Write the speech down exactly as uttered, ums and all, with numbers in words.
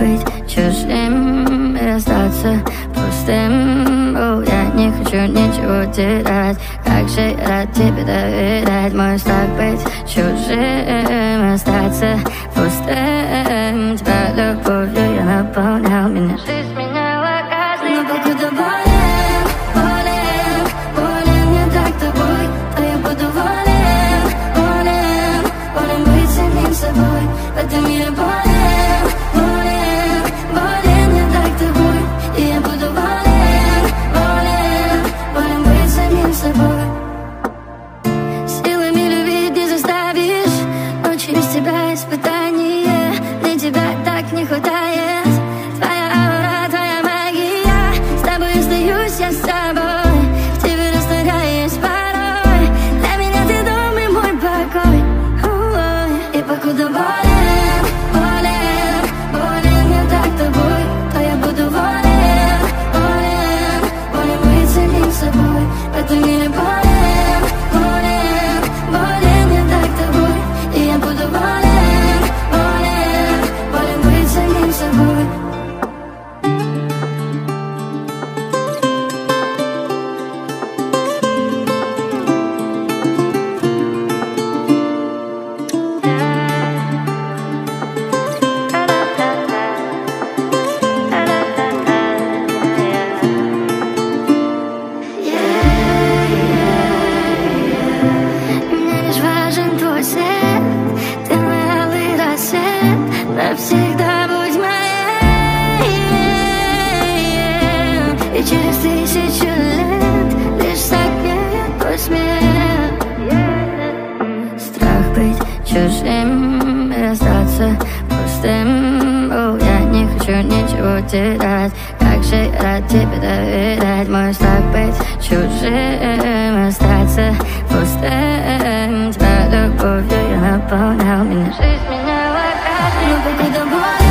быть чужим и остаться пустым. О, я не хочу ничего терять. Как же я рад тебе доверять. Мой страх быть чужим, остаться пустым. Тебя любовью я наполнял, меня жизнь меняла каждый. Но покуда болен, болен, болен я так тобой, то я буду волен, волен, волен быть самим собой. В этом мире болен, болен, болен я так тобой, и я буду волен, волен, волен быть самим собой. Силами любить не заставишь, ночи без тебя испытание. Мне тебя так не хватает. Твоя аура, твоя магия. С тобой остаюсь я с собой, в тебе растворяюсь порой. Для меня ты дом и мой покой. Ой. И покуда болен, болен, болен я так тобой, то я буду волен, волен, волен быть самим собой. В этом мире болен, болен, болен я так тобой, и я буду волен, волен, волен быть самим собой. Мне лишь важен твой свет, ты мой алый рассвет, навсегда будь моей. И через тысячу лет лишь согреет твой смех. Страх быть чужим и остаться пустым. О, я не хочу ничего терять. Как же я рад тебе доверять. Мой страх быть чужим, остаться пустым. Тебя любовью я наполнял, меня жизнь меняла каждый. Но покуда болен.